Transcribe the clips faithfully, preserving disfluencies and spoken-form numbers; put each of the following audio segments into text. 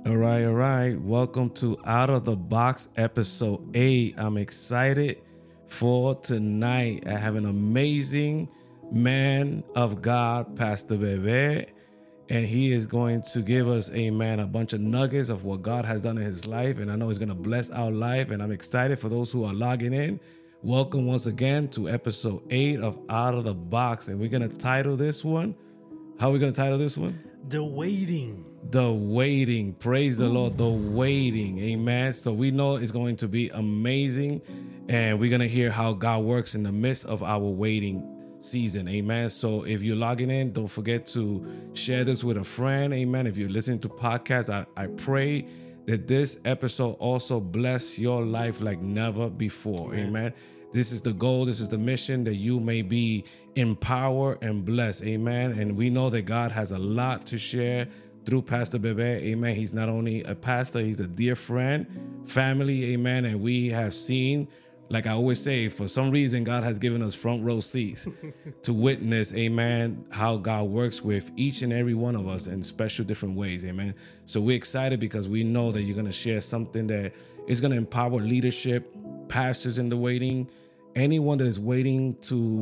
All right, all right. Welcome to Out of the Box episode eight. I'm excited for tonight. I have an amazing man of God, Pastor Bebe, and he is going to give us, amen, a bunch of nuggets of what God has done in his life. And I know he's going to bless our life. And I'm excited for those who are logging in. Welcome once again to episode eight of Out of the Box. And we're going to title this one. How are we going to title this one? The Waiting. The Waiting. Praise the Lord. The Waiting. Amen. So we know it's going to be amazing. And we're going to hear how God works in the midst of our waiting season. Amen. So if you're logging in, don't forget to share this with a friend. Amen. If you're listening to podcasts, I, I pray that this episode also bless your life like never before. Amen. Amen. This is the goal. This is the mission, that you may be empowered and blessed. Amen. And we know that God has a lot to share through Pastor Bebe. Amen. He's not only a pastor, he's a dear friend, family. Amen. And we have seen, like I always say, for some reason, God has given us front row seats to witness, amen, how God works with each and every one of us in special different ways. Amen. So we're excited because we know that you're going to share something that is going to empower leadership, pastors in the waiting, anyone that is waiting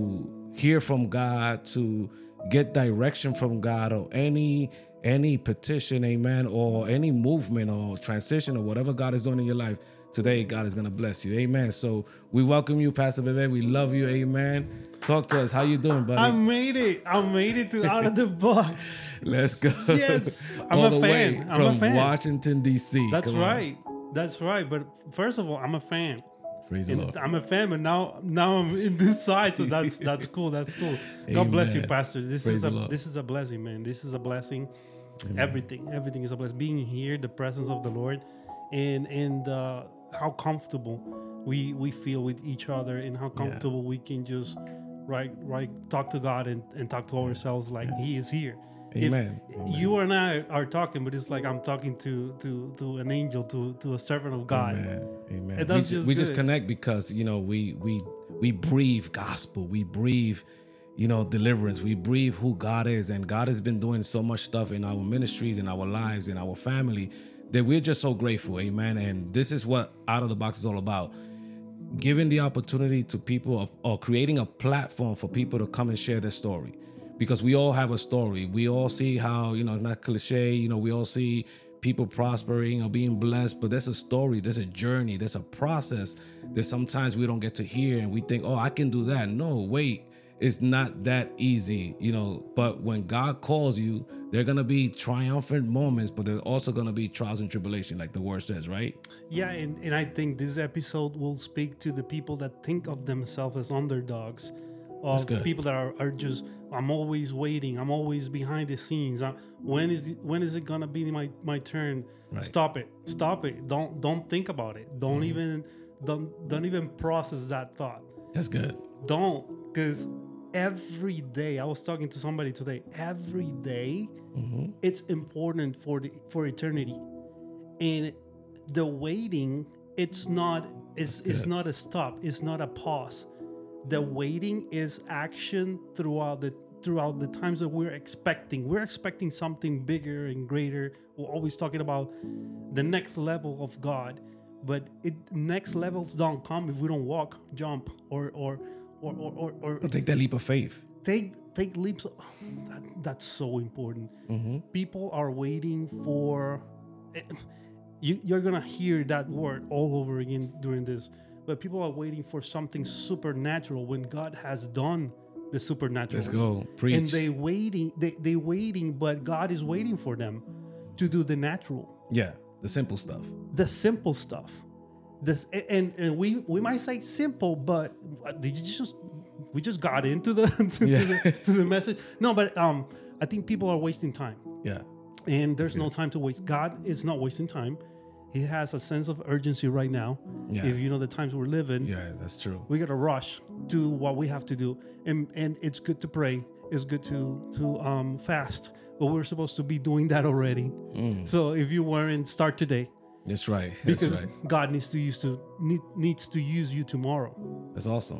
to hear from God, to get direction from God, or any any petition, amen, or any movement or transition or whatever God is doing in your life. Today, God is going to bless you. Amen. So we welcome you, Pastor Bebe. We love you. Amen. Talk to us. How you doing, buddy? I made it. I made it to Out of the Box. Let's go. Yes. I'm All a the fan. way I'm from a fan. Washington, D C. That's Come on. right. That's right. But first of all, I'm a fan. Praise the And Lord. I'm a fan, but now now I'm in this side, so that's that's cool. That's cool. God bless you, Amen. Pastor. This Praise is the a Lord. this is a blessing, man. This is a blessing. Amen. Everything, everything is a blessing. Being here, the presence of the Lord, and and uh, how comfortable we we feel with each other, and how comfortable we can just right right talk to God and, and talk to ourselves like He is here. Amen. If Amen. you and I are talking, but it's like I'm talking to to to an angel, to to a servant of God. Amen. Amen. And We, that's ju- just we just good. connect because, you know, we we we breathe gospel. We breathe, you know, deliverance. We breathe who God is. And God has been doing so much stuff in our ministries, in our lives, in our family, that we're just so grateful. Amen. And this is what Out of the Box is all about. Giving the opportunity to people of, or creating a platform for people to come and share their story. Because we all have a story. We all see how, you know, it's not cliche, you know, we all see people prospering or being blessed, but there's a story, there's a journey, there's a process that sometimes we don't get to hear, and we think, oh, I can do that. No, wait, it's not that easy, you know, but when God calls you, there are going to be triumphant moments, but there's also going to be trials and tribulation, like the word says, right? Yeah, and, and I think this episode will speak to the people that think of themselves as underdogs, That's of good. people that are, are just, I'm always waiting, I'm always behind the scenes. Uh, when is it, when is it gonna be my, my turn? Right. Stop it, stop it. Don't don't think about it. Don't Mm-hmm. even don't don't even process that thought. That's good. Don't, because every day I was talking to somebody today. Every day, Mm-hmm. it's important for the for eternity, and the waiting, it's not it's it's good. not a stop, it's not a pause. The waiting is action throughout the throughout the times that we're expecting we're expecting something bigger and greater. We're always talking about the next level of God, but it next levels don't come if we don't walk, jump, or or or or, or, or We'll take that leap of faith. take take leaps. That, that's so important. Mm-hmm. People are waiting for you, you're gonna hear that word all over again during this, but people are waiting for something supernatural when God has done the supernatural. Let's go. Preach. And they waiting they they waiting, but God is waiting for them to do the natural, Yeah, the simple stuff. the simple stuff. This and, and we we might say simple, but did you just we just got into the to, Yeah. the to the message? No, but um, I think people are wasting time, Yeah. and there's no time to waste. God is not wasting time. He has a sense of urgency right now. Yeah. If you know the times we're living, Yeah, that's true. we got to rush to what we have to do, and and it's good to pray. It's good to to um fast, but we're supposed to be doing that already. Mm. So if you weren't, start today. That's right. That's Because right. God needs to use to need, needs to use you tomorrow. That's awesome.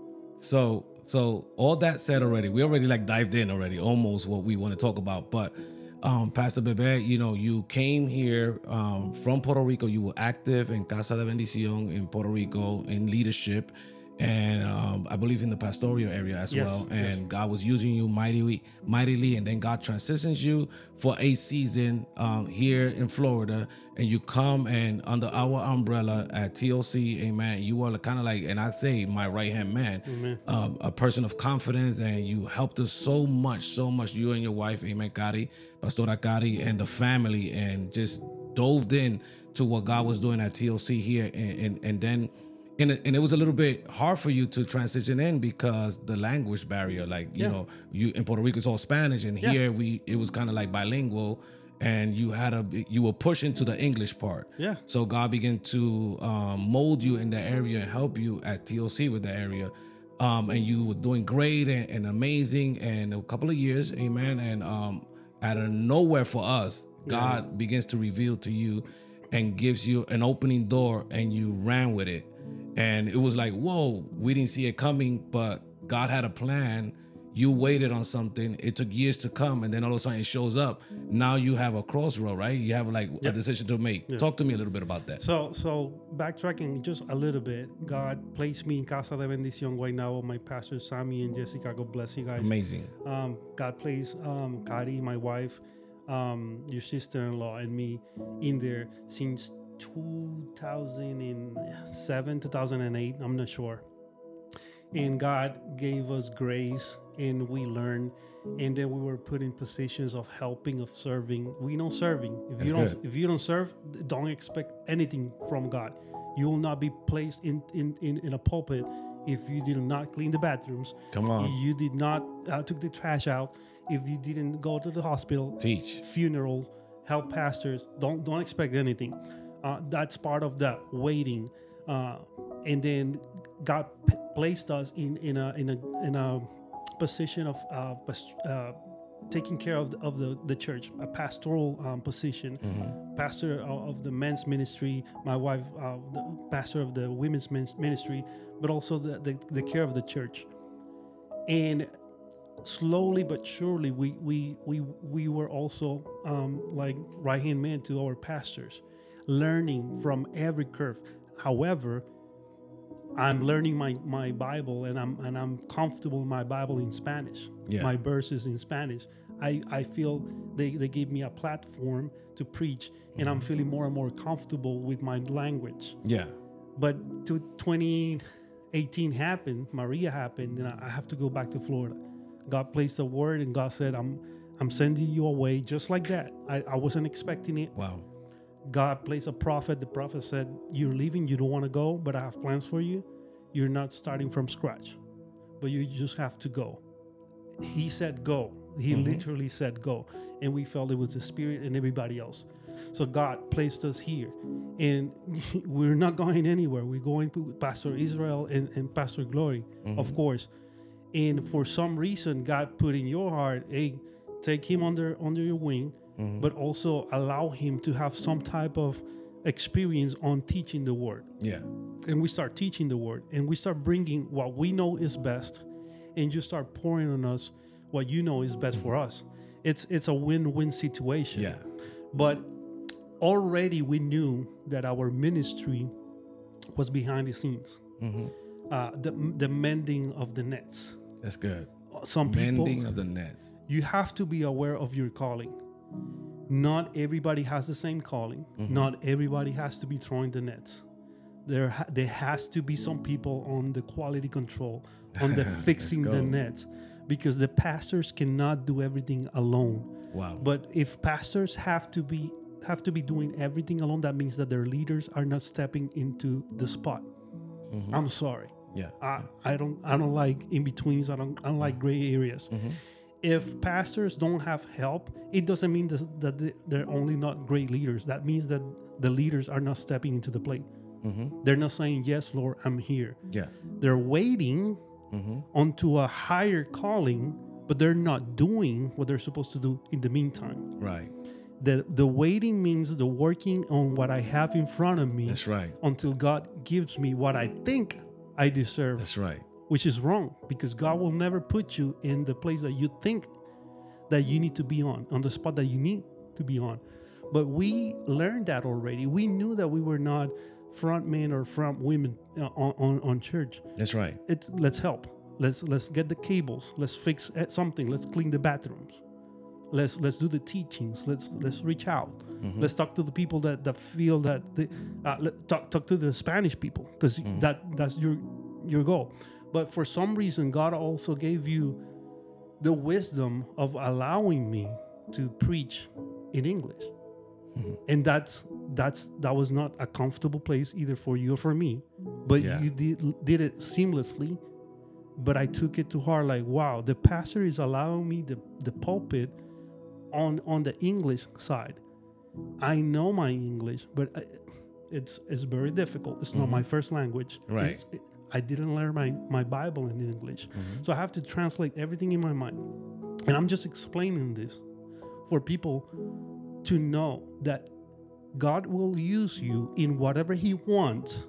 So, so all that said already, we already like dived in already, almost what we want to talk about. But um, Pastor Bebe, you know, you came here um, from Puerto Rico. You were active in Casa de Bendición in Puerto Rico in leadership, and um, I believe in the pastoral area as Yes, well. And yes. God was using you mightily, mightily, and then God transitions you for a season um, here in Florida, and you come and under our umbrella at T O C, amen. You are kind of like, and I say my right hand man, um, a person of confidence, and you helped us so much, so much. You and your wife, amen, Kari, Pastora Kari, and the family, and just dove in to what God was doing at T O C here, and and, and then. And it, and it was a little bit hard for you to transition in because the language barrier, like, you Yeah. know, you in Puerto Rico it's all Spanish, and Yeah. here we it was kind of like bilingual, and you had a you were pushing to the English part. Yeah. So God began to um, mold you in that area and help you at T O C with the area, um, and you were doing great and, and amazing. And a couple of years, amen. And um, out of nowhere for us, God begins to reveal to you and gives you an opening door, and you ran with it. And it was like, whoa, we didn't see it coming, but God had a plan. You waited on something. It took years to come, and then all of a sudden it shows up. Now you have a crossroad, right? You have like a decision to make. Talk to me a little bit about that. So, so backtracking just a little bit, God placed me in Casa de Bendición Guaynabo. My pastors, Sammy and Jessica, God bless you guys. Amazing. Um, God placed um, Kari, my wife, um, your sister-in-law, and me in there since two thousand seven, two thousand eight. I'm not sure. And God gave us grace, and we learned, and then we were put in positions of helping, of serving. We know serving. If That's you don't, good. if you don't serve, don't expect anything from God. You will not be placed in in in, in a pulpit if you did not clean the bathrooms. Come on. You did not uh, took the trash out. If you didn't go to the hospital, Teach. funeral, help pastors. Don't don't expect anything. Uh, that's part of the waiting, uh, and then God p- placed us in in a in a in a position of uh, past- uh, taking care of the, of the, the church, a pastoral um, position, pastor of, of the men's ministry. My wife, uh, the pastor of the women's men's ministry, but also the, the the care of the church. And slowly but surely, we we we we were also um, like right hand man to our pastors, learning from every curve. However, I'm learning my, my Bible, and I'm and I'm comfortable in my Bible in Spanish. Yeah. My verses in Spanish. I, I feel they, they gave me a platform to preach, and I'm feeling more and more comfortable with my language. Yeah. But to twenty eighteen happened, Maria happened, and I have to go back to Florida. God placed a word, and God said, I'm I'm sending you away just like that. I, I wasn't expecting it. Wow. God placed a prophet. The prophet said, you're leaving, you don't want to go, but I have plans for you. You're not starting from scratch, but you just have to go. He said go. He Mhm. literally said go. And we felt it was the Spirit and everybody else. So God placed us here. And we're not going anywhere. We're going with Pastor Israel and, and Pastor Glory, of course. And for some reason, God put in your heart, hey, take him under under your wing, but also allow him to have some type of experience on teaching the word. Yeah. And we start teaching the word, and we start bringing what we know is best, and you start pouring on us what you know is best for us. It's it's a win-win situation. Yeah. But already we knew that our ministry was behind the scenes. Mhm. Uh, the the mending of the nets. That's good. Some people, Mending of the nets. you have to be aware of your calling. Not everybody has the same calling. Not everybody has to be throwing the nets. There, ha- there has to be some people on the quality control, on the fixing the go. nets, because the pastors cannot do everything alone. Wow. But if pastors have to be have to be doing everything alone, that means that their leaders are not stepping into the spot. I'm sorry. Yeah. I, I don't I don't like in betweens. I don't I don't like gray areas. If pastors don't have help, it doesn't mean that, that they- they're only not great leaders. That means that the leaders are not stepping into the plate. They're not saying, yes, Lord, I'm here. Yeah. They're waiting Mm-hmm. onto a higher calling, but they're not doing what they're supposed to do in the meantime. Right. The, the waiting means the working on what I have in front of me That's right. until God gives me what I think I deserve. That's right. Which is wrong, because God will never put you in the place that you think that you need to be on, on the spot that you need to be on. But we learned that already. We knew that we were not front men or front women uh, on, on, on church. That's right. It, let's help. Let's let's get the cables. Let's fix something. Let's clean the bathrooms. Let's let's do the teachings. Let's let's reach out. Mm-hmm. Let's talk to the people that, that feel that they, uh, let, talk talk to the Spanish people, because mm-hmm. that that's your your goal. But for some reason, God also gave you the wisdom of allowing me to preach in English, mm-hmm. and that's that's that was not a comfortable place either for you or for me. But yeah. you did did it seamlessly. But I took it to heart, like, wow, the pastor is allowing me the, the pulpit on on the English side. I know my English, but I, it's it's very difficult. It's mm-hmm. not my first language. Right. It, I didn't learn my, my Bible in English. Mm-hmm. So I have to translate everything in my mind. And I'm just explaining this for people to know that God will use you in whatever he wants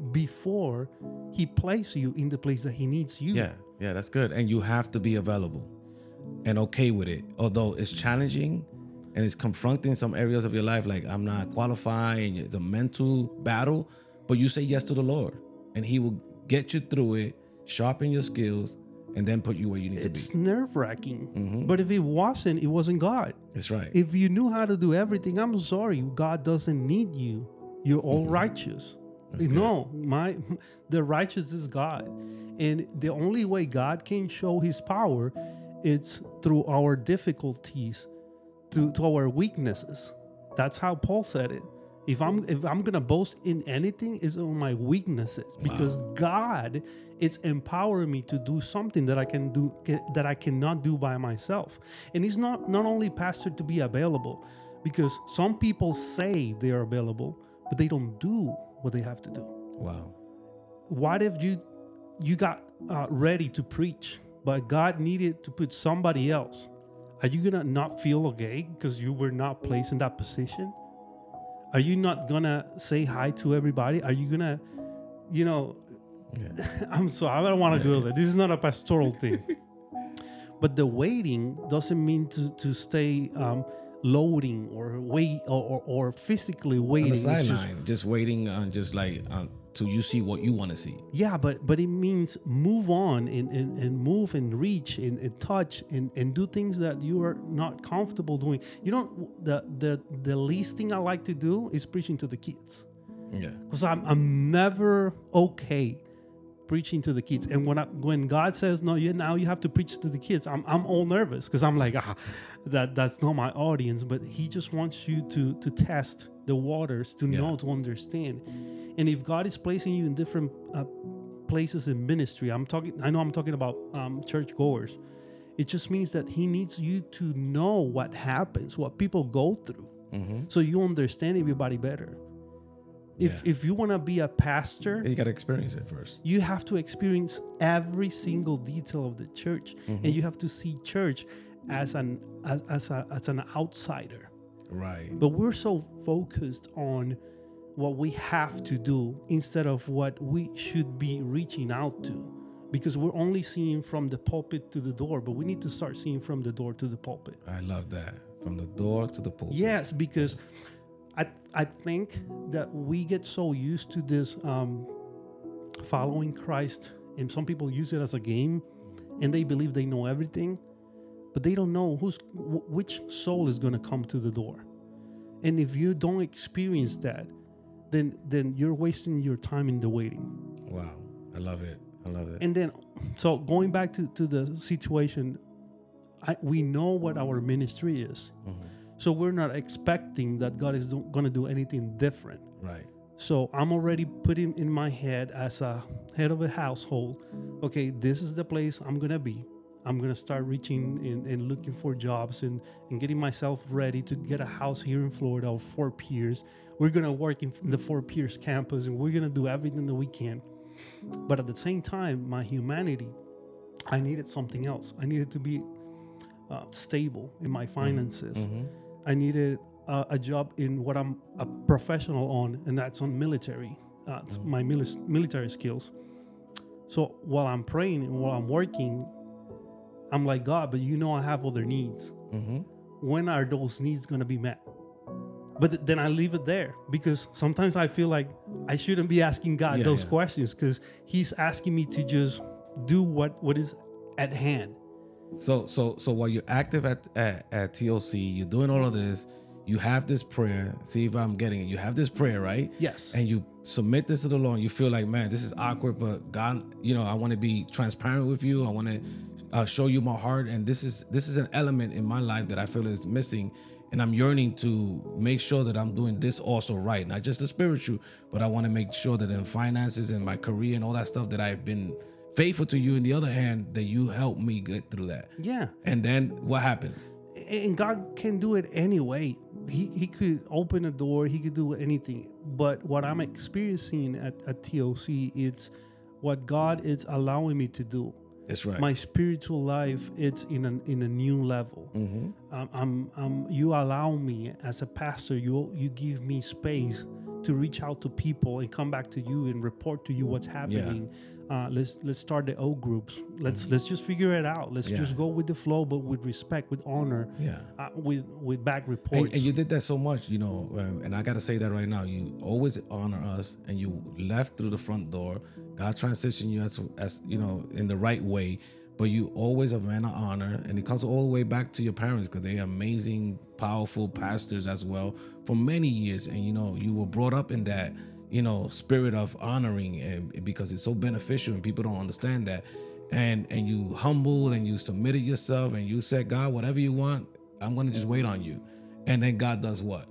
before he places you in the place that he needs you. Yeah, yeah, that's good. And you have to be available and okay with it. Although it's challenging and it's confronting some areas of your life, like I'm not qualified and it's a mental battle, but you say yes to the Lord and he will get you through it, sharpen your skills, and then put you where you need it's to be. It's nerve-wracking. Mm-hmm. But if it wasn't, it wasn't God. That's right. If you knew how to do everything, I'm sorry, God doesn't need you. You're all mm-hmm. righteous. That's no, good. my the righteous is God. And the only way God can show his power is through our difficulties, through to our weaknesses. That's how Paul said it. If I'm if I'm gonna boast in anything, it's on my weaknesses, because wow. God is empowering me to do something that I can do that I cannot do by myself. And it's not not only pastor to be available, because some people say they are available, but they don't do what they have to do. Wow. What if you you got uh, ready to preach, but God needed to put somebody else? Are you gonna not feel okay because you were not placed in that position? Are you not gonna say hi to everybody? Are you gonna, you know, yeah. I'm sorry, I don't want to yeah. go there. This is not a pastoral thing. But the waiting doesn't mean to, to stay um, loading or wait or, or, or physically waiting. On the sideline, just, just waiting on just like um, till you see what you want to see. Yeah, but but it means move on and, and, and move and reach and, and touch and, and do things that you are not comfortable doing. You know, the the the least thing I like to do is preaching to the kids. Yeah, because I'm I'm never okay preaching to the kids. And when I, when God says no, you now you have to preach to the kids, I'm I'm all nervous because I'm like ah, that that's not my audience. But He just wants you to to test the waters, to yeah. know, to understand. And if God is placing you in different uh, places in ministry, I'm talking. I know I'm talking about um, church goers. It just means that He needs you to know what happens, what people go through, mm-hmm. so you understand everybody better. If yeah. if you want to be a pastor, you got to experience it first. You have to experience every single detail of the church, mm-hmm. and you have to see church as an as, as a as an outsider. Right. But we're so focused on what we have to do instead of what we should be reaching out to, because we're only seeing from the pulpit to the door, but we need to start seeing from the door to the pulpit. I love that. From the door to the pulpit. Yes, because I I think that we get so used to this um, following Christ, and some people use it as a game, and they believe they know everything, but they don't know who's w- which soul is going to come to the door. And if you don't experience that, then then you're wasting your time in the waiting. Wow, I love it. I love it. And then, so going back to, to the situation, I, we know what our ministry is. Mm-hmm. So we're not expecting that God is going to do anything different. Right. So I'm already putting in my head as a head of a household, okay, this is the place I'm going to be. I'm going to start reaching and, and looking for jobs and, and getting myself ready to get a house here in Florida of Fort Pierce. We're going to work in the Fort Pierce campus, and we're going to do everything that we can. But at the same time, my humanity, I needed something else. I needed to be uh, stable in my finances. Mm-hmm. I needed uh, a job in what I'm a professional on, and that's on military, uh, mm-hmm. my mili- military skills. So while I'm praying and while I'm working, I'm like, God, but you know I have other needs. Mm-hmm. When are those needs going to be met? But th- then I leave it there, because sometimes I feel like I shouldn't be asking God Yeah, those yeah. questions, because He's asking me to just do what, what is at hand. So so so while you're active at, at at T O C, you're doing all of this. You have this prayer. See if I'm getting it. You have this prayer, right? Yes. And you submit this to the Lord. And you feel like, man, this is awkward, but God, you know, I want to be transparent with you. I want to uh, show you my heart, and this is this is an element in my life that I feel is missing, and I'm yearning to make sure that I'm doing this also right, not just the spiritual, but I want to make sure that in finances and my career and all that stuff that I've been faithful to you. In the other hand, that you help me get through that. Yeah. And then what happens? And God can do it anyway. He he could open a door. He could do anything. But what I'm experiencing at, at T O C, it's what God is allowing me to do. That's right. My spiritual life, it's in a in a new level. Mm-hmm. Um, I'm, I'm, you allow me as a pastor. You you give me space to reach out to people and come back to you and report to you what's happening. Uh, let's let's start the O groups. Let's let's just figure it out. Let's Yeah. just go with the flow, but with respect, with honor. Yeah. Uh, with with back And, reports. and you did that so much, you know, uh, and I got to say that right now. You always honor us, and you left through the front door. God transitioned you as, as you know, in the right way, but you always a man of honor, and it comes all the way back to your parents, because they're amazing, powerful pastors as well for many years. And, you know, you were brought up in that, you know, spirit of honoring, and because it's so beneficial, and people don't understand that. And, and you humbled and you submitted yourself, and you said, God, whatever you want, I'm going to just wait on you. And then God does what?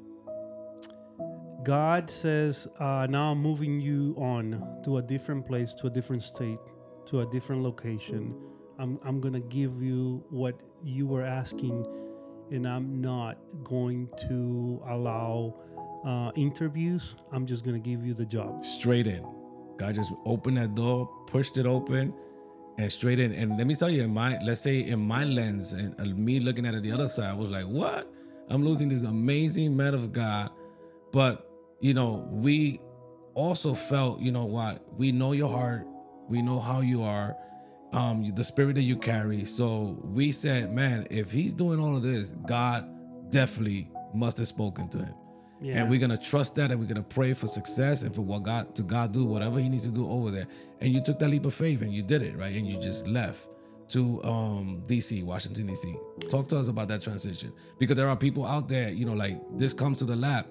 God says, uh, now I'm moving you on to a different place, to a different state, to a different location. I'm, I'm going to give you what you were asking, and I'm not going to allow uh, interviews. I'm just going to give you the job. Straight in. God just opened that door, pushed it open, and straight in. And let me tell you, in my, let's say in my lens, and uh, me looking at it the other side, I was like, what? I'm losing this amazing man of God. But, you know, we also felt, you know what, we know your heart. We know how you are, um, the spirit that you carry. So we said, man, if he's doing all of this, God definitely must have spoken to him. Yeah. And we're going to trust that, and we're going to pray for success and for what God, to God do whatever he needs to do over there. And you took that leap of faith and you did it, right? And you just left to um, D C, Washington, D C. Talk to us about that transition, because there are people out there, you know, like this comes to the lab.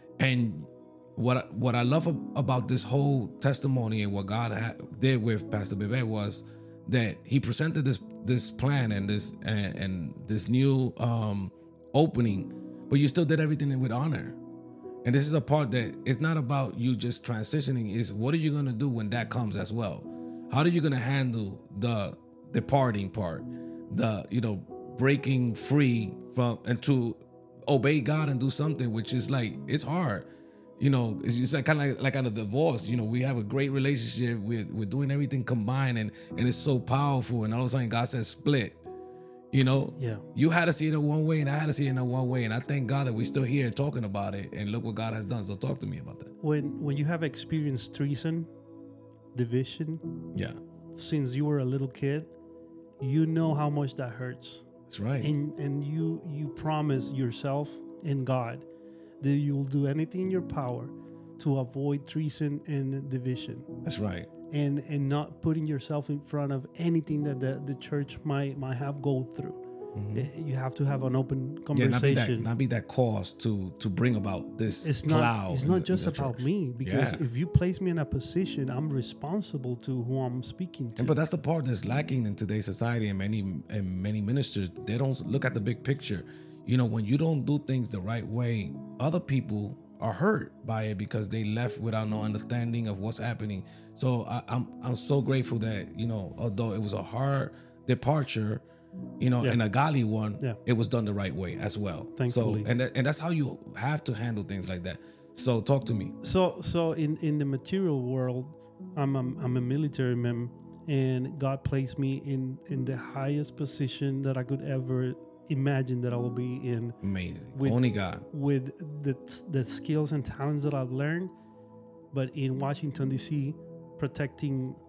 And what what I love about this whole testimony and what God had, did with Pastor Bebe was that he presented this this plan and this and, and this new um, opening, but you still did everything with honor. And this is a part that it's not about you just transitioning. It's what are you gonna do when that comes as well? How are you gonna handle the departing part, the you know breaking free from and to obey God and do something, which is like it's hard. You know, it's just like kind of like, like out of divorce. You know, we have a great relationship. We're, we're doing everything combined, and, and it's so powerful. And all of a sudden, God says split. You know, Yeah. You had to see it in one way, and I had to see it in one way. And I thank God that we're still here talking about it. And look what God has done. So talk to me about that. When when you have experienced treason, division, Yeah, since you were a little kid, you know how much that hurts. that's right. And and you you promise yourself and God that you'll do anything in your power to avoid treason and division, That's right. and and not putting yourself in front of anything that the, the church might might have go through. Eh, You have to have an open Mm-hmm. Yeah, not be that conversation. not be that cause to to bring about this It's cloud. not it's in not the- in just the about church. me, because Yeah. if you place me in a position, I'm responsible to who I'm speaking to. And but that's the part that's lacking in today's society, and many and many ministers, they don't look at the big picture. You know, when you don't do things the right way, other people are hurt by it because they left without no understanding of what's happening. So I, I'm I'm so grateful that, you know, although it was a hard departure, you know, Yeah. and a godly one, Yeah. it was done the right way as well. Thankfully. So and that, and that's how you have to handle things like that. So talk to me. So, so in, in the material world, I'm a, I'm a military man, and God placed me in, in the highest position that I could ever imagine that I will be in, Amazing. With- Only God. with the the skills and talents that I've learned. But in Washington D C, protecting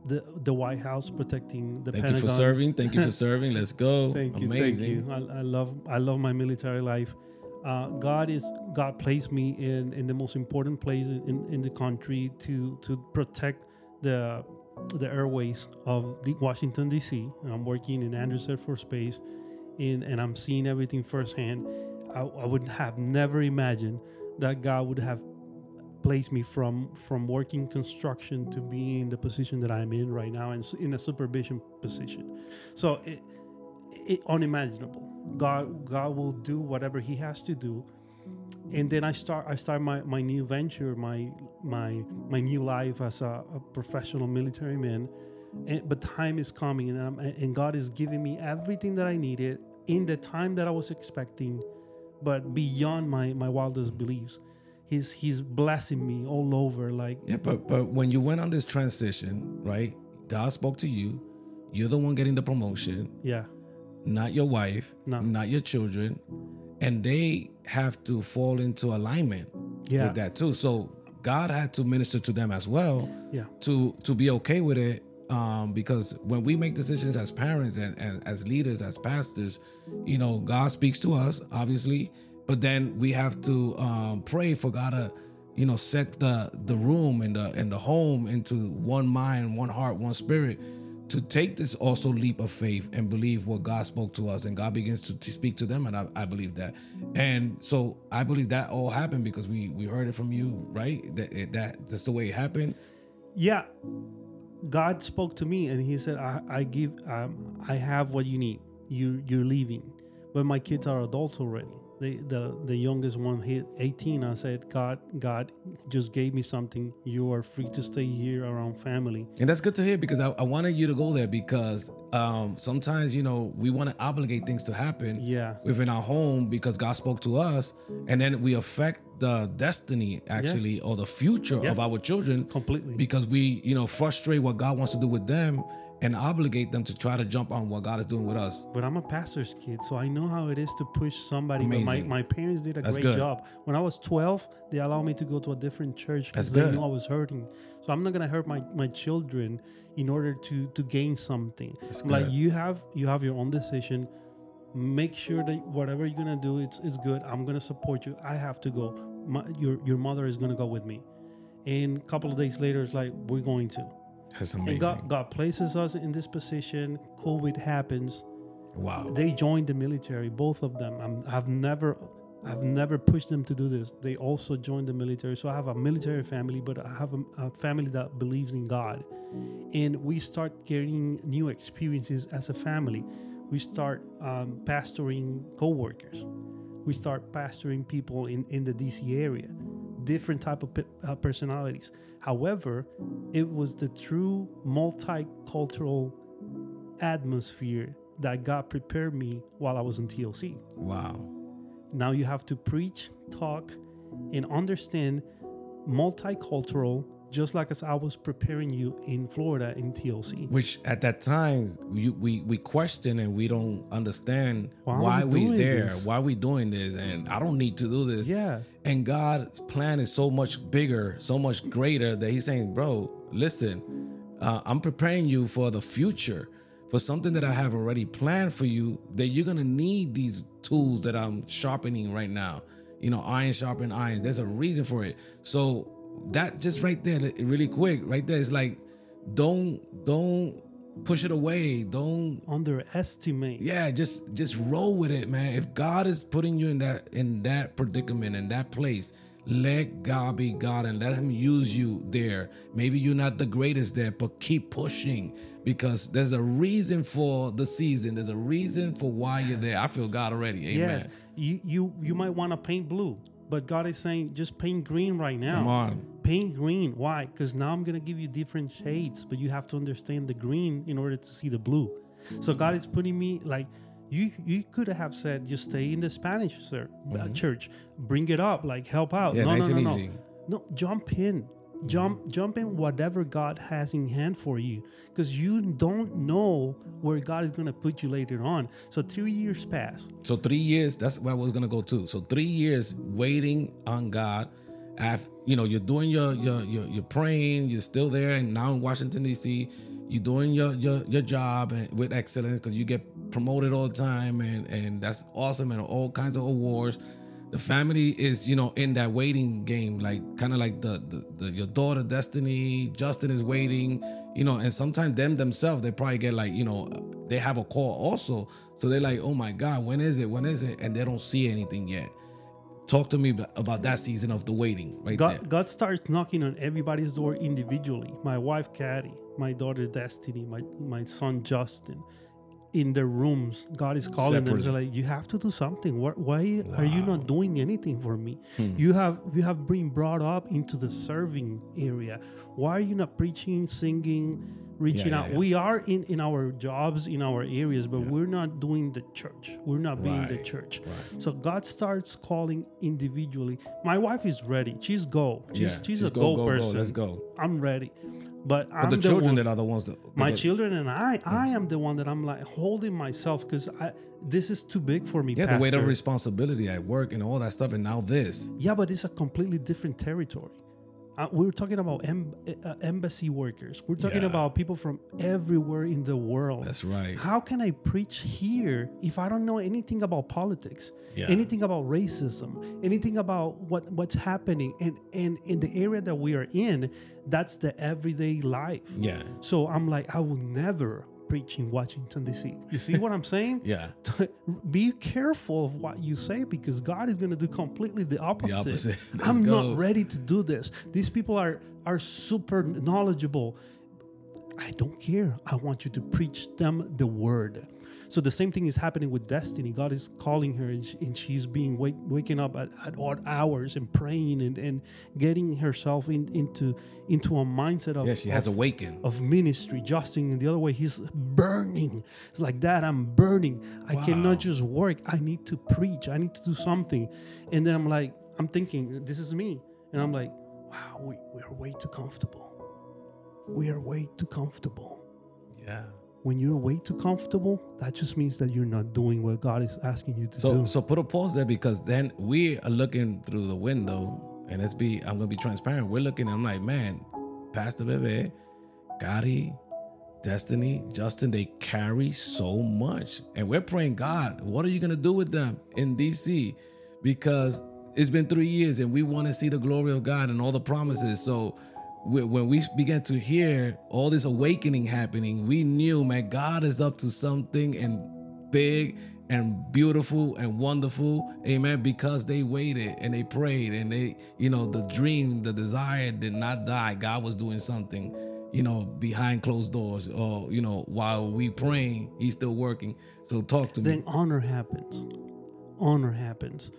the the White House, protecting the Thank Pentagon. you for serving. Thank you for serving. Let's go. Thank you, Amazing. thank you. I, I love I love my military life. Uh, God is God placed me in, in the most important place in, in the country to to protect the the airways of the Washington D C. And I'm working in Andrews Air Force Base, in and I'm seeing everything firsthand. I, I would have never imagined that God would have placed me from from working construction to being in the position that I'm in right now, and in a supervision position. So it, it unimaginable. God God will do whatever He has to do, and then I start I start my, my new venture, my my my new life as a, a professional military man. And, but time is coming, and I'm, and God is giving me everything that I needed in the time that I was expecting, but beyond my my wildest beliefs. He's he's blessing me all over. Like Yeah, but but when you went on this transition, right? God spoke to you. You're the one getting the promotion, yeah, not your wife, No. not your children, and they have to fall into alignment yeah, with that too. So God had to minister to them as well yeah, to to be okay with it. Um, because when we make decisions as parents and, and as leaders, as pastors, you know, God speaks to us, obviously, but then we have to um, pray for God to, you know, set the the room and the and the home into one mind, one heart, one spirit, to take this also leap of faith and believe what God spoke to us, and God begins to, to speak to them, and I, I believe that, and so I believe that all happened because we we heard it from you, right? That it, that that's the way it happened. yeah. God spoke to me, and He said, "I, I give, um, I have what you need. You you're leaving, but my kids are adults already. They, the the youngest one hit eighteen. I said, God, God just gave me something. You are free to stay here around family. And that's good to hear, because I, I wanted you to go there, because um, sometimes, you know, we want to obligate things to happen Yeah, within our home because God spoke to us, and then we affect the destiny actually or the future Yeah. of our children completely. because we, you know, frustrate what God wants to do with them and obligate them to try to jump on what God is doing with us. But I'm a pastor's kid, so I know how it is to push somebody. But my, Amazing. my parents did a That's great good. job. When I was twelve, they allowed me to go to a different church That's because they good. knew I was hurting. So I'm not gonna hurt my, my children in order to to gain something. That's I'm like, good. you have you have your own decision. Make sure that whatever you're gonna do, it's it's good. I'm gonna support you. I have to go. My, your your mother is gonna go with me. And a couple of days later, it's like, we're going to. That's And amazing. God, God places us in this position. COVID happens. Wow. They joined the military, both of them. I'm, I've never, I've never pushed them to do this. They also joined the military. So I have a military family, but I have a, a family that believes in God, and we start getting new experiences as a family. We start um, pastoring coworkers. We start pastoring people in, in the D C area, different type of pe- uh, personalities. However, it was the true multicultural atmosphere that God prepared me while I was in T L C. Wow. Now you have to preach, talk, and understand multicultural, just like as I was preparing you in Florida in T L C. Which at that time we we, we question and we don't understand Why are why, we we doing there, this? why we doing this, and I don't need to do this. Yeah. And God's plan is so much bigger, so much greater that He's saying, bro, listen, uh, I'm preparing you for the future, for something that I have already planned for you, that you're gonna need these tools that I'm sharpening right now. You know, iron sharpen iron. There's a reason for it. So that just right there, really quick, right there, is like, don't don't push it away. Don't Underestimate. yeah, just just roll with it, man. If God is putting you in that in that predicament, in that place, let God be God and let Him use you there. Maybe you're not the greatest there, but keep pushing, because there's a reason for the season. There's a reason for why you're there. I feel God already. Amen. Yes. You you you might want to paint blue, but God is saying just paint green right now. Come on. Paint green. Why? Because now I'm gonna give you different shades, but you have to understand the green in order to see the blue. So God is putting me like, you you could have said just stay in the Spanish sir, uh, church, bring it up, like help out. Yeah, no, nice no, no, and no, easy. no. Jump in, jump jump in whatever God has in hand for you, because you don't know where God is gonna put you later on. So three years pass. So three years, that's where I was gonna go to. So three years waiting on God. After, you know, you're doing your your your you're praying, you're still there, and now in Washington D C, you're doing your your your job and with excellence because you get promoted all the time, and and that's awesome, and all kinds of awards. The family is, you know, in that waiting game, like kind of like the, the the your daughter Destiny, Justin is waiting, you know, and sometimes them themselves, they probably get like, you know, they have a call also, so they're like, oh my God, when is it? When is it? And they don't see anything yet. Talk to me about that season of the waiting, right God, there. God starts knocking on everybody's door individually. My wife, Caddy, my daughter, Destiny, my, my son, Justin. In their rooms, God is calling them. So like, you have to do something. What, why wow. are you not doing anything for me? Hmm. You have you have been brought up into the serving area. Why are you not preaching, singing, reaching yeah, out? Yeah, yeah. We are in, in our jobs, in our areas, but yeah. we're not doing the church. We're not being right. the church. Right. So God starts calling individually. My wife is ready. She's go. She's, yeah. she's, she's a go, go person. Go. Let's go. I'm ready. But, but I'm the, the children one, that are the ones that my that, children and I, mm. I am the one that I'm like holding myself because I this is too big for me. Yeah, Pastor. The weight of responsibility at work and all that stuff, and now this. Yeah, but it's a completely different territory. Uh, we're talking about em- uh, embassy workers. We're talking yeah. about people from everywhere in the world. That's right. How can I preach here if I don't know anything about politics, yeah. anything about racism, anything about what, what's happening? And, and in the area that we are in, that's the everyday life. Yeah. So I'm like, I will never preach in Washington, D C. You see what I'm saying? Yeah. Be careful of what you say because God is going to do completely the opposite. The opposite. I'm go. not ready to do this. These people are, are super knowledgeable. I don't care. I want you to preach them the word. So the same thing is happening with Destiny. God is calling her, and, she, and she's being wake, waking up at, at odd hours and praying and, and getting herself in, into into a mindset of yeah, she of, has awakened of ministry. Justin, in the other way, he's burning. It's like that. I'm burning. I wow. cannot just work. I need to preach. I need to do something. And then I'm like, I'm thinking, this is me, and I'm like, wow, we we are way too comfortable. We are way too comfortable. Yeah. When you're way too comfortable, that just means that you're not doing what God is asking you to so, do. So put a pause there because then we are looking through the window, and let's be, I'm going to be transparent. We're looking, I'm like, man, Pastor Bebe, Gotti, Destiny, Justin, they carry so much. And we're praying, God, what are you going to do with them in D C? Because it's been three years and we want to see the glory of God and all the promises. So when we began to hear all this awakening happening, we knew, man, God is up to something and big and beautiful and wonderful, amen, because they waited and they prayed and they, you know, the dream, the desire did not die. God was doing something, you know, behind closed doors, or, you know, while we praying, he's still working. So talk to then me. Then honor happens. Honor happens.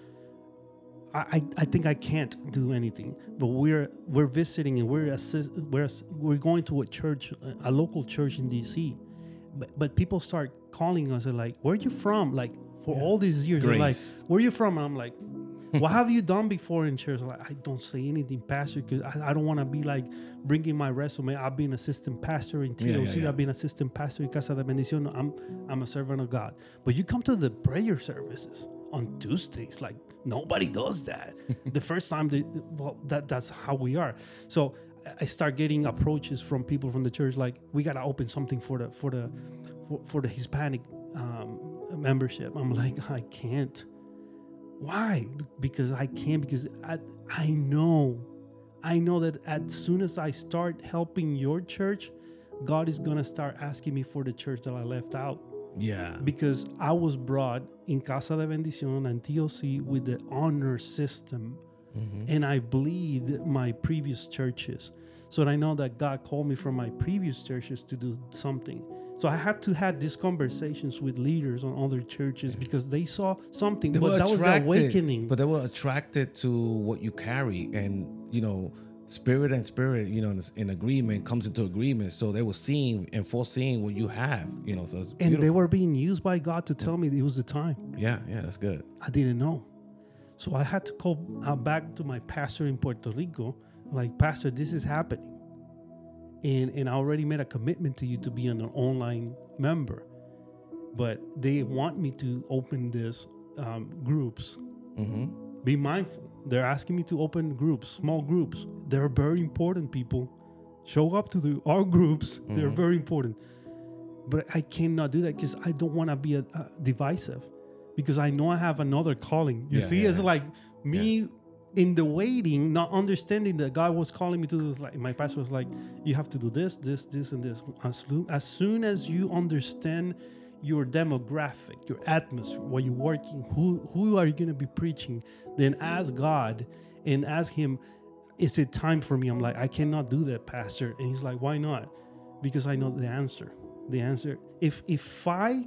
I, I think I can't do anything, but we're we're visiting and we're assist, we're we're going to a church, a local church in D C, but but people start calling us and like, where are you from? Like for yeah. all these years, they're like, where are you from? And I'm like, what have you done before in church? I'm like, I don't say anything, pastor, because I, I don't want to be like bringing my resume. I've been assistant pastor in T O C. Yeah, yeah, yeah. I've been assistant pastor in Casa de Bendición. I'm I'm a servant of God. But you come to the prayer services on Tuesdays, like nobody does that. The first time, they, well, that that's how we are. So I start getting approaches from people from the church, like we gotta open something for the for the for, for the Hispanic um, membership. I'm like, I can't. Why? Because I can't. Because I I know, I know that as soon as I start helping your church, God is gonna start asking me for the church that I left out. Yeah. Because I was brought in Casa de Bendición and T O C with the honor system. Mm-hmm. And I bleed my previous churches. So I know that God called me from my previous churches to do something. So I had to have these conversations with leaders on other churches because they saw something. They but that was the awakening. But they were attracted to what you carry. And, you know, spirit and spirit, you know, in agreement comes into agreement. So they were seeing and foreseeing what you have, you know. So it's beautiful. And they were being used by God to tell me it was the time. Yeah, yeah, that's good. I didn't know. So I had to go uh, back to my pastor in Puerto Rico, like, Pastor, this is happening. And and I already made a commitment to you to be an online member. But they want me to open this um, groups. Mm-hmm. Be mindful. They're asking me to open groups, small groups. They're very important, people. Show up to the our groups. Mm-hmm. They're very important. But I cannot do that because I don't want to be a, a divisive, because I know I have another calling. You Yeah, see, yeah, it's yeah. like me in the waiting, not understanding that God was calling me to do this. Like my pastor was like, you have to do this, this, this, and this. As, lo- as soon as you understand your demographic, your atmosphere, where you're working, who who are you going to be preaching, then ask God and ask Him, is it time for me? I'm like, I cannot do that, Pastor. And He's like, why not? Because I know the answer. The answer, if if I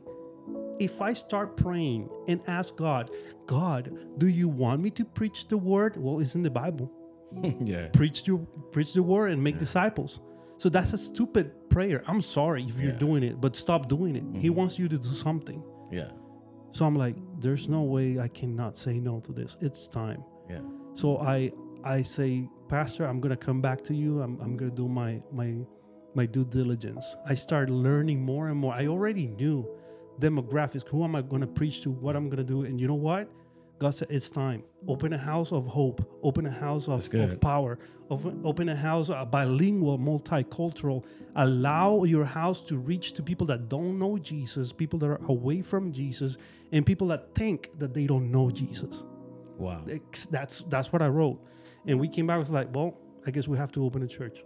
if I start praying and ask God, God, do you want me to preach the word? Well, it's in the Bible. yeah. Preach your preach the word and make disciples. So that's a stupid prayer. I'm sorry if you're Yeah. doing it, but stop doing it. He wants you to do something. Yeah. So I'm like, there's no way I cannot say no to this. It's time. Yeah. So I I say, Pastor, I'm gonna come back to you. I'm I'm gonna do my my my due diligence. I started learning more and more. I already knew demographics. Who am I gonna preach to? What I'm gonna do? And you know what? God said it's time. Open a house of hope. Open a house of, good. of power. Open, open a house, a bilingual, multicultural. Allow your house to reach to people that don't know Jesus, people that are away from Jesus, and people that think that they don't know Jesus. Wow. It's- That's that's what I wrote. And we came back, was like, well, I guess we have to open a church.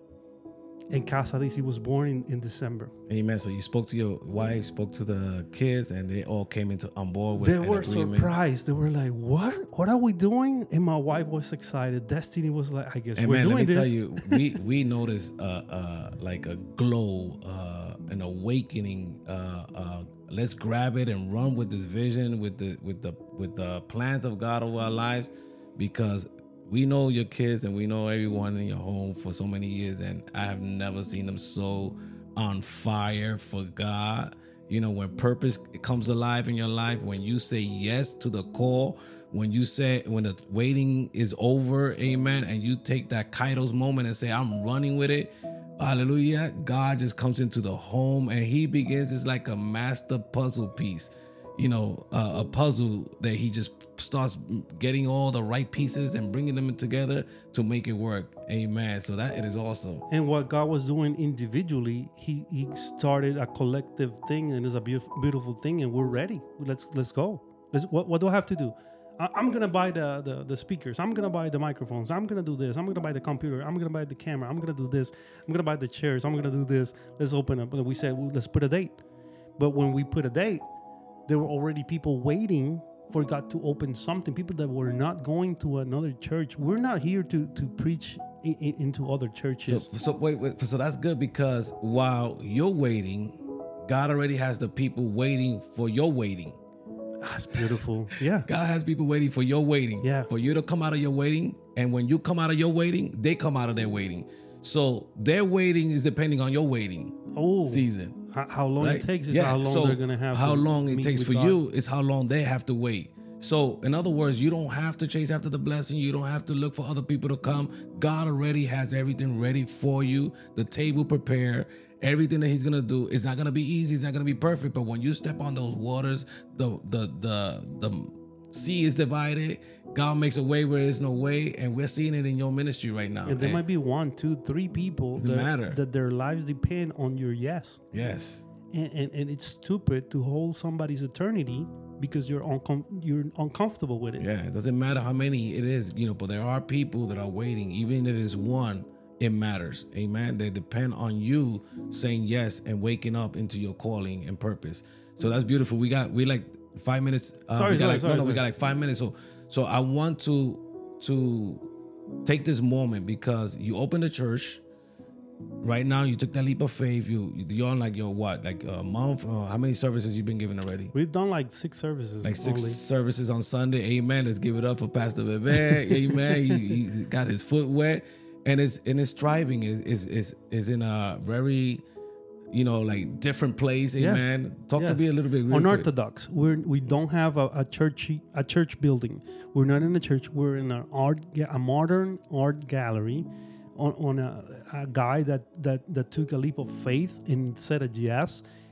And Casa Daisy was born in, in December. Amen. So you spoke to your wife, spoke to the kids, and they all came into on board with They an were agreement. surprised. They were like, what? What are we doing? And my wife was excited. Destiny was like, I guess And we're man, doing let me this. tell you, we we noticed uh, uh, like a glow, uh, an awakening. Uh, uh, let's grab it and run with this vision, with the with the with the plans of God over our lives, because we know your kids and we know everyone in your home for so many years, and I have never seen them so on fire for God. You know, when purpose comes alive in your life, when you say yes to the call, when you say, when the waiting is over, amen, and you take that Kairos moment and say, I'm running with it, hallelujah, God just comes into the home and he begins, it's like a master puzzle piece. You know, uh, a puzzle that he just starts getting all the right pieces and bringing them together to make it work. Amen. So that it is awesome. And what God was doing individually, he, he started a collective thing, and it's a beautiful, beautiful thing. And we're ready. Let's let's go. Let's, what, what do I have to do? I, I'm gonna buy the, the the speakers. I'm gonna buy the microphones. I'm gonna do this. I'm gonna buy the computer. I'm gonna buy the camera. I'm gonna do this. I'm gonna buy the chairs. I'm gonna do this. Let's open up. And we said, well, let's put a date. But when we put a date, there were already people waiting for God to open something. People that were not going to another church. We're not here to to preach i- i- into other So, churches. so wait, wait, so that's good, because while you're waiting, God already has the people waiting for your waiting. That's beautiful. Yeah. God has people waiting for your waiting. Yeah. For you to come out of your waiting. And when you come out of your waiting, they come out of their waiting. So their waiting is depending on your waiting Oh, season. How, how long Right? it takes is Yeah, how long so they're gonna have. how to long it meet takes with for God. you is how long they have to wait. So in other words, you don't have to chase after the blessing. You don't have to look for other people to come. God already has everything ready for you. The table prepared. Everything that he's gonna do is not gonna be easy. It's not gonna be perfect. But when you step on those waters, the the the the sea is divided. God makes a way where there's no way, and we're seeing it in your ministry right now. And there And- might be one, two, three people Doesn't that, matter. that their lives depend on your yes. yes. And, and, and it's stupid to hold somebody's eternity because you're uncom- you're uncomfortable with it. Yeah, it doesn't matter how many it is, you know, but there are people that are waiting. Even if it's one, it matters. Amen. They depend on you saying yes and waking up into your calling and purpose. So that's beautiful. We got we like five minutes. Uh, Sorry, we got sorry, like sorry, no, no, we sorry. got like five minutes. So so I want to to take this moment because you opened the church. Right now, you took that leap of faith. You you're on like your what, like a month? Uh, how many services you been giving already? We've done like six services. Like six only. services on Sunday. Amen. Let's give it up for Pastor Bebe. Amen. he, he got his foot wet, and his and his striving is is is is in a very, you know, like different place. Yes. Amen. Talk to Yes. me a little bit. Real quick. Unorthodox. We're we don't have a, a church a church building. We're not in a church. We're in an art ga- a modern art gallery, on, on a, a guy that, that that took a leap of faith and said a yes,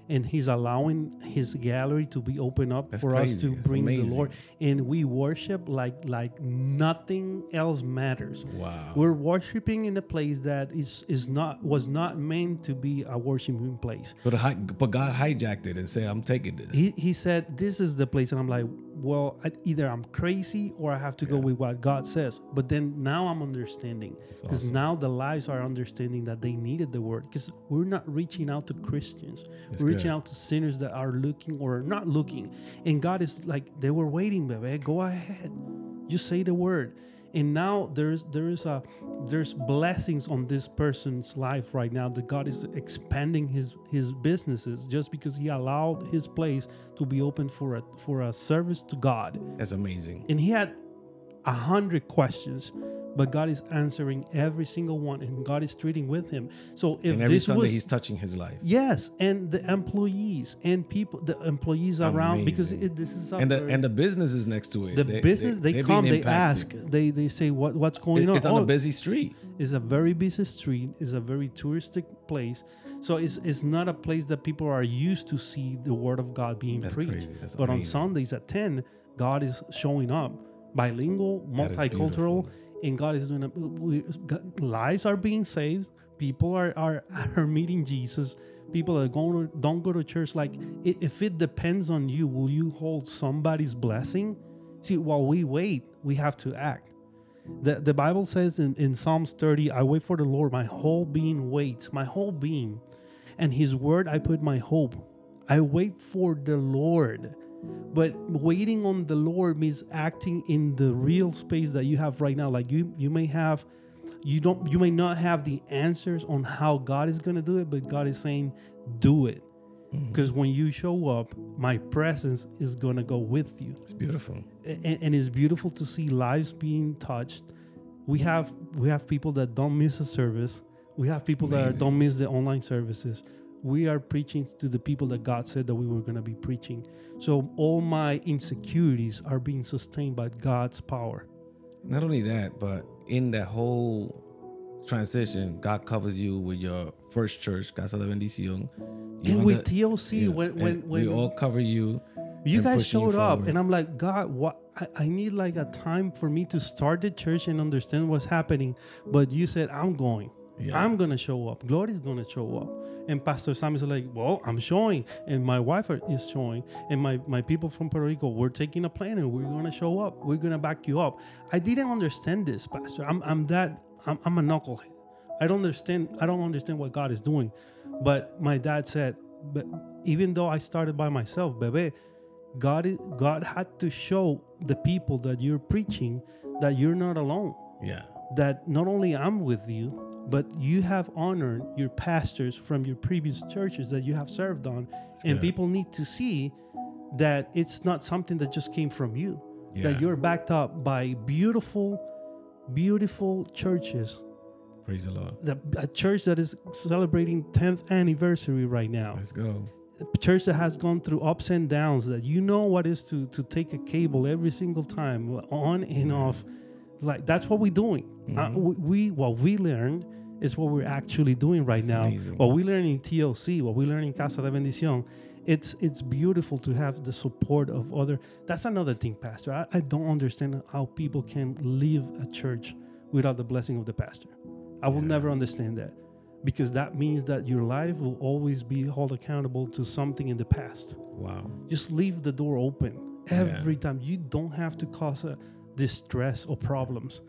and he's allowing his gallery to be open up That's for crazy. us to It's bring amazing. the Lord, and we worship like like nothing else matters. Wow. We're worshiping in a place that is is not was not meant to be a worshiping place. But, hi- but God hijacked it and said, I'm taking this. He, he said, this is the place. And I'm like, well, I, either I'm crazy or I have to go Yeah. with what God says. But then now I'm understanding. Because awesome. now the lives are understanding that they needed the word. Because we're not reaching out to Christians. That's we're reaching good. out to sinners that are looking or not looking. And God is like, they were waiting, baby. Go ahead. Just say the word. And now there's there's a there's blessings on this person's life right now that God is expanding his his businesses just because he allowed his place to be open for a for a service to God. That's amazing. And he had a hundred questions, but God is answering every single one, and God is treating with him. So if And every this Sunday was he's touching his life. yes, and the employees and people, the employees around, because Amazing. it, this is a And the very- and the businesses next to it. the business they, they're come, being they impacted. ask, they they say what what's going It- on. It's on Oh, a busy street. it's a very busy street. It's a very touristic place. So it's it's not a place that people are used to see the word of God being That's preached. crazy. That's but on amazing. Sundays at ten, God is showing up, bilingual, That is multicultural, beautiful. and God is doing. A, we, God- lives are being saved. People are are, are meeting Jesus. People are going to, don't go to church. Like i- if it depends on you, will you hold somebody's blessing? See, while we wait, we have to act. The, the Bible says in, in Psalms thirty, I wait for the Lord, my whole being waits, my whole being. And his word, I put my hope. I wait for the Lord. But waiting on the Lord means acting in the real space that you have right now. Like you, you may have, you don't, you may not have the answers on how God is going to do it, but God is saying, do it. Because when you show up, my presence is going to go with you. It's beautiful. And, and it's beautiful to see lives being touched. We have we have people that don't miss a service. We have people that are, Amazing. don't miss the online services. We are preaching to the people that God said that we were going to be preaching. So all my insecurities are being sustained by God's power. Not only that, but in that whole transition, God covers you with your first church, Casa de Bendición. You And under- with T O C, yeah, when when and when we all cover you. you and guys pushing you showed up, forward. and I'm like, God, what? I, I need like a time for me to start the church and understand what's happening. But you said I'm going. Yeah. I'm gonna show up. Glory's gonna show up. And Pastor Sam is like, well, I'm showing, and my wife are- is showing, and my my people from Puerto Rico, we're taking a plan, and we're gonna show up. We're gonna back you up. I didn't understand this, Pastor. I'm I'm that I'm, I'm a knucklehead. I don't understand. I don't understand what God is doing. But my dad said, but even though I started by myself, bebe, God is, God had to show the people that you're preaching that you're not alone. Yeah. That not only I'm with you, but you have honored your pastors from your previous churches that you have served on. And good. people need to see that it's not something that just came from you, Yeah. that you're backed up by beautiful, beautiful churches. Praise the Lord. The, a church that is celebrating tenth anniversary right now. Let's go. A church that has gone through ups and downs, that you know what is to to take a cable every single time on and off. Like that's what we're doing. Uh, we, we what we learned is what we're actually doing right That's now. amazing. What we learn in T O C, what we learn in Casa de Bendición, it's it's beautiful to have the support of other. That's another thing, Pastor. I, I don't understand how people can leave a church without the blessing of the pastor. I will never understand that, because that means that your life will always be held accountable to something in the past. Wow. Just leave the door open every time. You don't have to cause a distress or problems.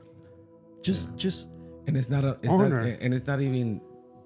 Just just And it's not a it's Honor. not and it's not even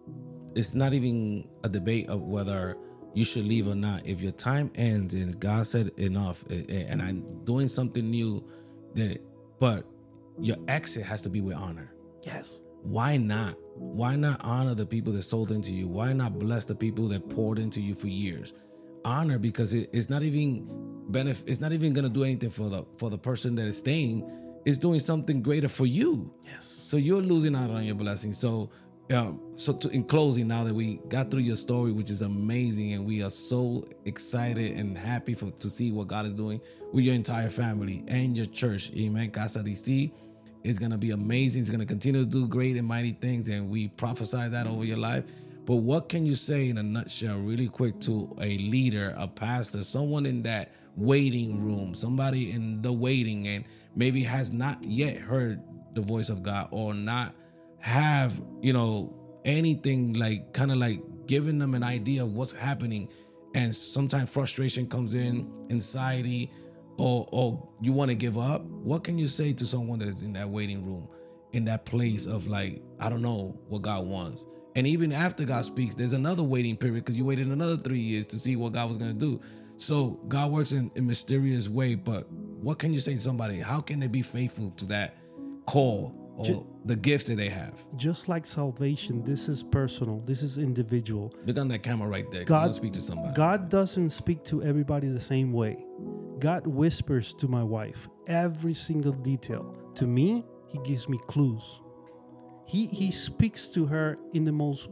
it's not even a debate of whether you should leave or not. If your time ends and God said enough, eh, eh, and I'm doing something new, that but your exit has to be with honor. yes. Why not? Why not honor the people that sold into you? Why not bless the people that poured into you for years? Honor, because it, it's not even benefit. It's not even gonna do anything for the for the person that is staying. It's doing something greater for you. Yes. So you're losing out on your blessing. So, um, so to, in closing, now that we got through your story, which is amazing, and we are so excited and happy for to see what God is doing with your entire family and your church, Amen. Casa D C is gonna be amazing. It's gonna continue to do great and mighty things, and we prophesy that over your life. But what can you say in a nutshell, really quick, to a leader, a pastor, someone in that waiting room, somebody in the waiting and maybe has not yet heard the voice of God, or not have, you know, anything like kind of like giving them an idea of what's happening, and sometimes frustration comes in, anxiety, or or you want to give up? What can you say to someone that is in that waiting room, in that place of like, I don't know what God wants? And even after God speaks, there's another waiting period, because you waited another three years to see what God was going to do. So God works in a mysterious way. But what can you say to somebody? How can they be faithful to that call or just, the gifts that they have? Just like salvation, this is personal. This is individual. Look on that camera right there. God, speak to somebody. God doesn't speak to everybody the same way. God whispers to my wife every single detail. To me, he gives me clues. He he speaks to her in the most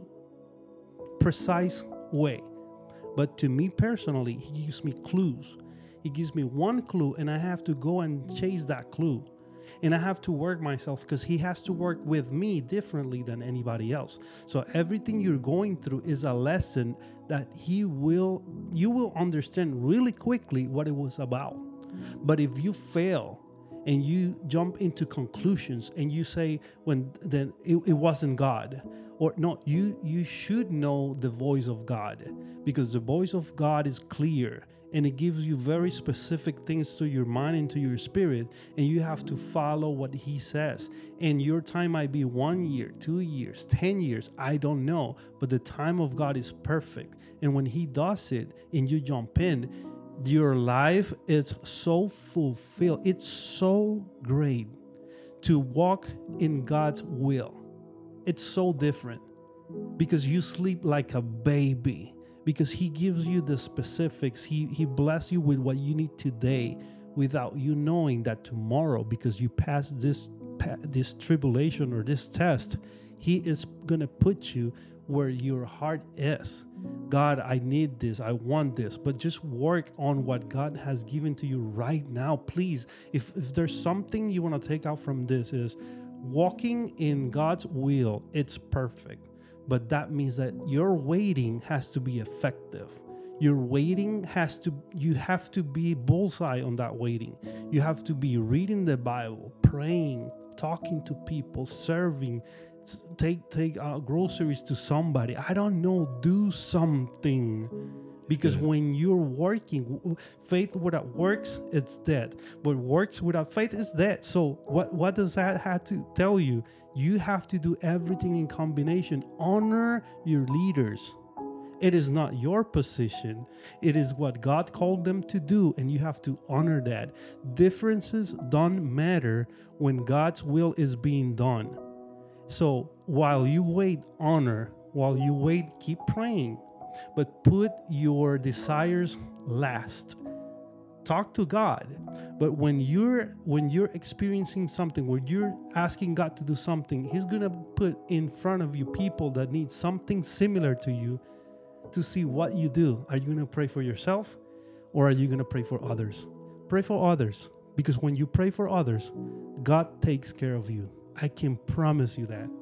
precise way. But to me personally, he gives me clues. He gives me one clue, and I have to go and chase that clue. And I have to work myself, because he has to work with me differently than anybody else. So everything you're going through is a lesson that he will, you will understand really quickly what it was about. But if you fail and you jump into conclusions and you say, when then it, it wasn't God, or no, you you should know the voice of God, because the voice of God is clear. And it gives you very specific things to your mind and to your spirit. And you have to follow what he says. And your time might be one year, two years, ten years. I don't know. But the time of God is perfect. And when he does it and you jump in, your life is so fulfilled. It's so great to walk in God's will. It's so different, because you sleep like a baby. Because he gives you the specifics. He he bless you with what you need today, without you knowing that tomorrow, because you passed this this tribulation or this test, he is gonna put you where your heart is. God, I need this. I want this. But just work on what God has given to you right now, please. If if there's something you want to take out from this, is walking in God's will. It's perfect. But that means that your waiting has to be effective. Your waiting has to, you have to be bullseye on that waiting. You have to be reading the Bible, praying, talking to people, serving, take take uh, groceries to somebody. I don't know, do something. Because yeah. when you're working, faith without works, it's dead. But works without faith is dead. So what, what does that have to tell you? You have to do everything in combination. Honor your leaders. It is not your position. It is what God called them to do, and you have to honor that. Differences don't matter when God's will is being done. So while you wait, honor. While you wait, keep praying. But put your desires last. Talk to God. But when you're when you're experiencing something, where you're asking God to do something, he's going to put in front of you people that need something similar to you, to see what you do. Are you going to pray for yourself, or are you going to pray for others? Pray for others. Because when you pray for others, God takes care of you. I can promise you that.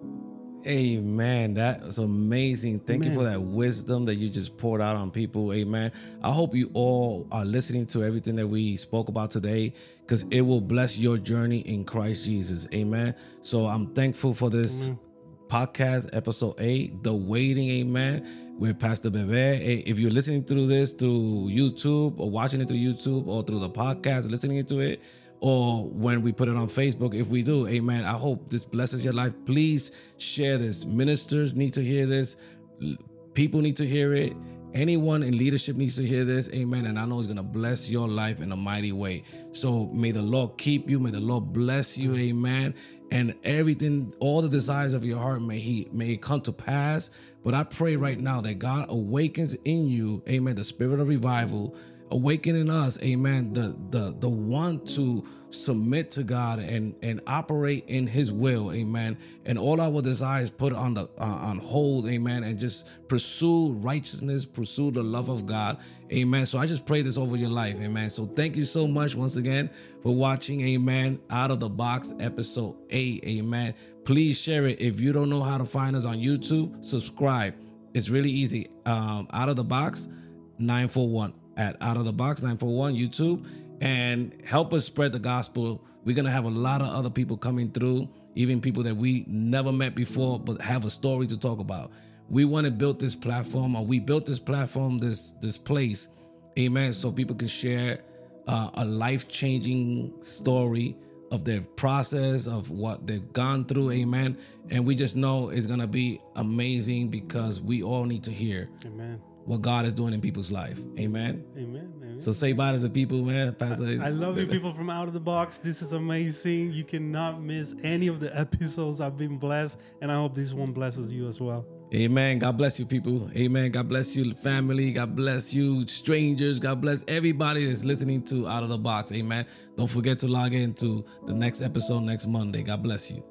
Amen. That was amazing. Thank Amen. You for that wisdom that you just poured out on people. Amen. I hope you all are listening to everything that we spoke about today, because it will bless your journey in Christ Jesus. Amen. So I'm thankful for this Amen. Podcast, episode eight, The Waiting. Amen. With Pastor Bebe. If you're listening through this through YouTube, or watching it through YouTube, or through the podcast, listening to it, or when we put it on Facebook, if we do, amen, I hope this blesses your life. Please share this. Ministers need to hear this. People need to hear it. Anyone in leadership needs to hear this, amen. And I know it's going to bless your life in a mighty way. So may the Lord keep you. May the Lord bless you, amen. And everything, all the desires of your heart, may he may it come to pass. But I pray right now that God awakens in you, amen, the spirit of revival, awakening us, amen, the the the want to submit to God and and operate in his will, amen, and all our desires put on the uh, on hold, amen, and just pursue righteousness, pursue the love of God, amen. So I just pray this over your life, amen. So thank you so much once again for watching, amen, Out of the Box episode eight, amen. Please share it. If you don't know how to find us on YouTube, subscribe. It's really easy. Um, Out of the Box nine four one at Out of the Box nine four one YouTube, and help us spread the gospel. We're gonna have a lot of other people coming through, even people that we never met before, but have a story to talk about. We want to build this platform, or we built this platform, this this place, amen, so people can share uh, a life-changing story of their process, of what they've gone through, amen. And we just know it's gonna be amazing, because we all need to hear Amen. what God is doing in people's life, amen. Amen. Amen. So say bye to the people, man. Pastor. I love you, people from Out of the Box. This is amazing. You cannot miss any of the episodes. I've been blessed, and I hope this one blesses you as well. Amen. God bless you, people. Amen. God bless you, family. God bless you, strangers. God bless everybody that's listening to Out of the Box. Amen. Don't forget to log in to the next episode next Monday. God bless you.